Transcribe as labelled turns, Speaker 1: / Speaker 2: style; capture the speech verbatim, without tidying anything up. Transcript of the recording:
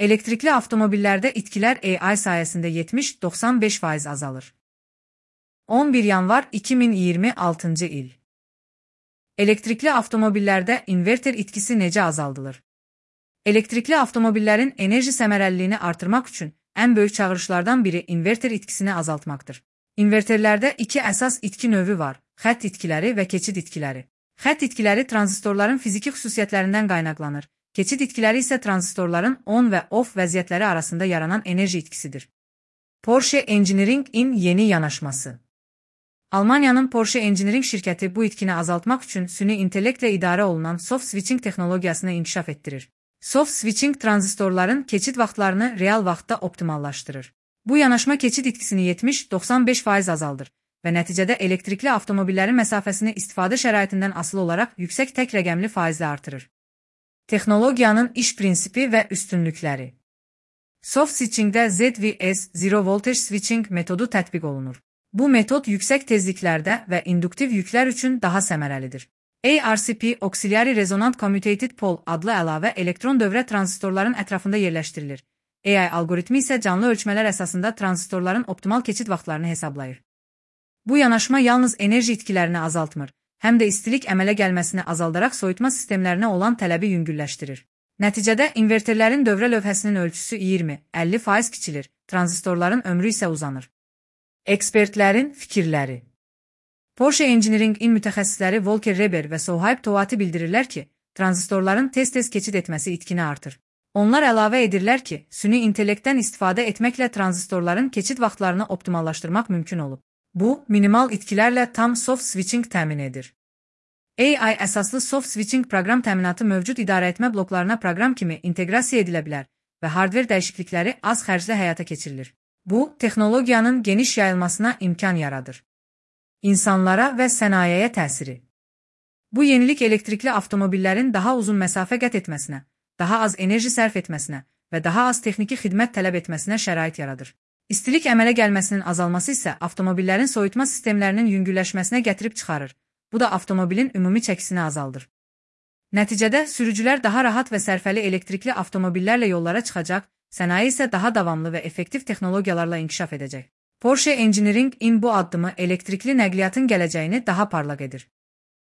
Speaker 1: Elektrikli avtomobillərdə itkilər A I sayəsində yetmiş doxsan beş faiz azalır. on bir yanvar iki min iyirmi altıncı il. Elektrikli avtomobillərdə inverter itkisi necə azaldılır? Elektrikli avtomobillərin enerji səmərəliliyini artırmaq üçün ən böyük çağırışlardan biri inverter itkisini azaltmaqdır. İnverterlərdə iki əsas itki növü var: xətt itkiləri və keçid itkiləri. Xətt itkiləri tranzistorların fiziki xüsusiyyətlərindən qaynaqlanır. Keçid itkiləri isə tranzistorların on və off vəziyyətləri arasında yaranan enerji itkisidir. Porsche Engineering-in yeni yanaşması. Almaniyanın Porsche Engineering şirkəti bu itkini azaltmaq üçün süni intellektlə idarə olunan soft switching texnologiyasını inkişaf etdirir. Soft switching tranzistorların keçid vaxtlarını real vaxtda optimallaşdırır. Bu yanaşma keçid itkisini yetmiş doxsan beş faiz azaldır və nəticədə elektrikli avtomobillərin məsafəsini istifadə şəraitindən asılı olaraq yüksək tək rəqəmli faizlə artırır. Texnologiyanın iş prinsipi və üstünlükləri. Soft switchingdə Z V S Zero Voltage Switching metodu tətbiq olunur. Bu metod yüksək tezliklərdə və induktiv yüklər üçün daha səmərəlidir. A R C P Auxiliary Resonant Commutated Pole adlı əlavə elektron dövrə tranzistorların ətrafında yerləşdirilir. A I algoritmi isə canlı ölçmələr əsasında tranzistorların optimal keçid vaxtlarını hesablayır. Bu yanaşma yalnız enerji itkilərini azaltmır, həm də istilik əmələ gəlməsini azaldaraq soyutma sistemlərinə olan tələbi yüngülləşdirir. Nəticədə inverterlərin dövrə lövhəsinin ölçüsü iyirmi əlli faiz kiçilir, tranzistorların ömrü isə uzanır. Ekspertlərin fikirləri. Porsche Engineering-in mütəxəssisləri Volker Reber və Sohaib Tovati bildirirlər ki, tranzistorların tez-tez keçid etməsi itkini artır. Onlar əlavə edirlər ki, süni intellektdən istifadə etməklə tranzistorların keçid vaxtlarını optimallaşdırmaq mümkün olub. Bu, minimal itkilərlə tam soft switching təmin edir. A I əsaslı soft switching proqram təminatı mövcud idarəetmə bloklarına proqram kimi inteqrasiya edilə bilər və hardver dəyişiklikləri az xərclə həyata keçirilir. Bu, texnologiyanın geniş yayılmasına imkan yaradır. İnsanlara və sənayeye təsiri. Bu yenilik elektrikli avtomobillərin daha uzun məsafə qət etməsinə, daha az enerji sərf etməsinə və daha az texniki xidmət tələb etməsinə şərait yaradır. İstilik əmələ gəlməsinin azalması isə avtomobillərin soyutma sistemlərinin yüngülləşməsinə gətirib çıxarır. Bu da avtomobilin ümumi çəkisini azaldır. Nəticədə sürücülər daha rahat və sərfəli elektrikli avtomobillərlə yollara çıxacaq, sənaye isə daha davamlı və effektiv texnologiyalarla inkişaf edəcək. Porsche Engineering-in bu addımı elektrikli nəqliyyatın gələcəyini daha parlaq edir.